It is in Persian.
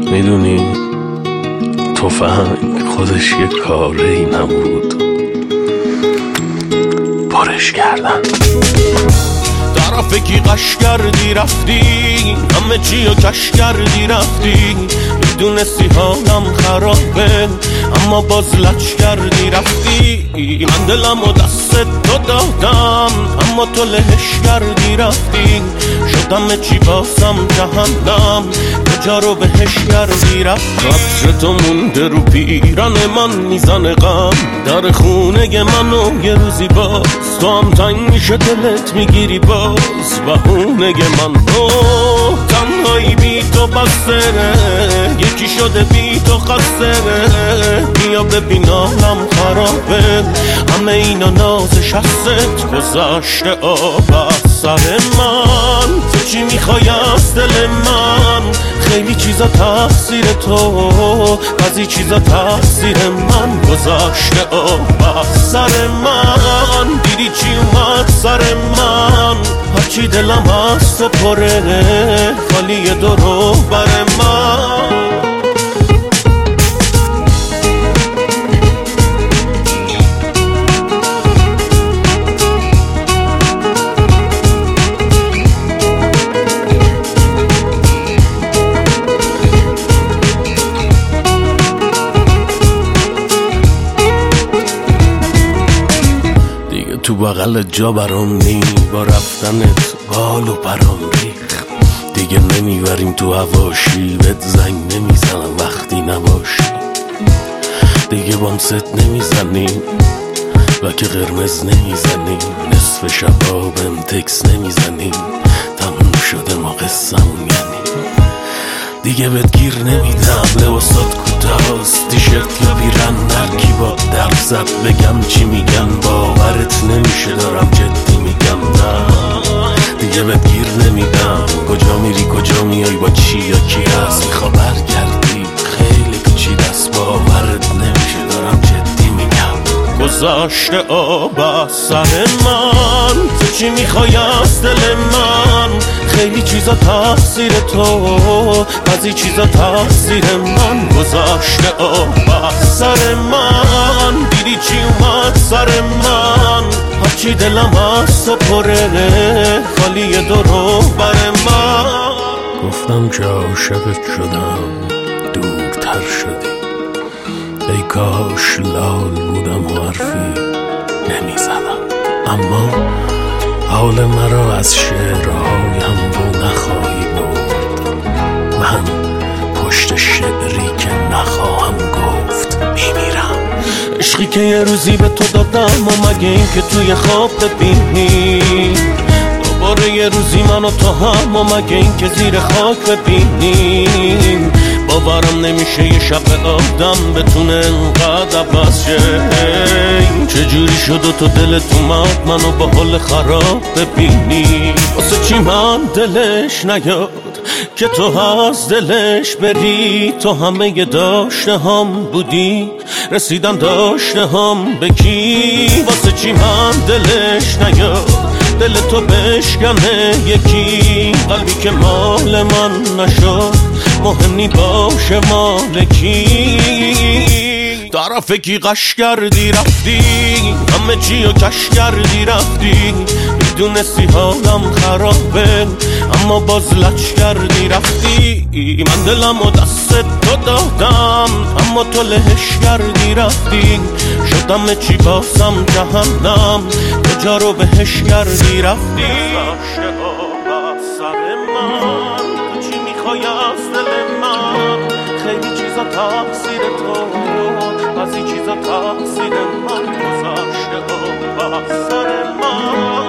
میدونی تفنگ خودش یه کاری نبود، پرش کردن. طرف کی قش کردی رفتی، همه چی رو کش کردی رفتی، میدونستی حالم خرابه اما باز لچ کردی رفتی. من دلم و دست تو دادم اما تو لهش کردی رفتی، شدم چی باسم جهنم کجا رو بهش کردی رفتی. قطر تو مونده رو پیران من میزنه غم در خونه منو یه روزی باز، تو هم تنگ میشه دلت میگیری باز بهونه من. تنهایی بی تو بسره، یکی شده بی تو خسره، بیا ببین حالم خرابه همه اینا نازش هست گذاشته آب از سر من. تو چی میخوای از دل من؟ خیلی چیزا تقصیر تو، بعضی چیزا تقصیر من گذاشته آب از سر من. دیدی چی اومد سر من؟ هرچی دلم از تو پره خالی درو بر من. تو بغل جا برام نی، با رفتنت بال و پرام ریخ. دیگه نمیبریم تو هواشی، بهت زنگ نمیزنم وقتی نباشی. دیگه بام ست نمیزنیم و که قرمز نمیزنیم، نصف شبا بهم تکس نمیزنیم، تموم شده ما قصمون یعنی. دیگه بهت گیر نمیدم، لباسات کوتاست، تیشرت یا پیرن، هرکی با درد زد بگم چی میگن باورت نمیشه دارم جدی میگم. نه دیگه بهت گیر نمیدم، کجا میری کجا میای با چی یا کی هست، میخوا برگردی خیلی پیچیده است باورت نمیشه دارم جدی میگم. گذاشته آب از سر من، تو چی میخوای از دل من؟ خیلی چیزا تقصیر تو، بعضی چیزا تقصیر من گذاشته آب از سر من. دیدی چی اومد سر من؟ هرچی دلم از تو پره خالی درو بر من. گفتم که عاشقت شدم دورتر شدی، ای کاش لال بودم و حرفی نمیزدم. اما حال مرا از شعرهایم بو نخواهی برد، من پشت شعری که نخواهم گفت میمیرم. عشقی که یه روزی به تو دادم و مگه این که توی خواب ببینی دوباره یه روزی من و تو هم و مگه این که زیر خاک ببینیم. باورم نمیشه یه شب آدم بتونه انقدر عوض شه. چجوری شد و تو دلت اومد منو با حال خراب ببینی؟ واسه چی من دلش نیاد که تو از دلش بری؟ تو همه ی داشته هم بودی، رسیدن داشته هم بکی. واسه چی من دلش نیاد دل تو بشکنه یکی؟ قلبی که مال من نشد مهم نی باشه مال کی. طرف کی قش کردی رفتی، همه چی رو کش کردی رفتی، میدونستی حالم خرابه اما باز لچ کردی رفتی. من دلم و دست تو دادم اما تو لهش کردی رفتی، شدم چی باسم جهنم کجا رو بهش کردی رفتی. گذاشته آب از سر من، تو چی میخوای از دل من؟ خیلی چیزا تقصیر تو، بعضی چیزا تقصیر من گذاشته آب از سر من.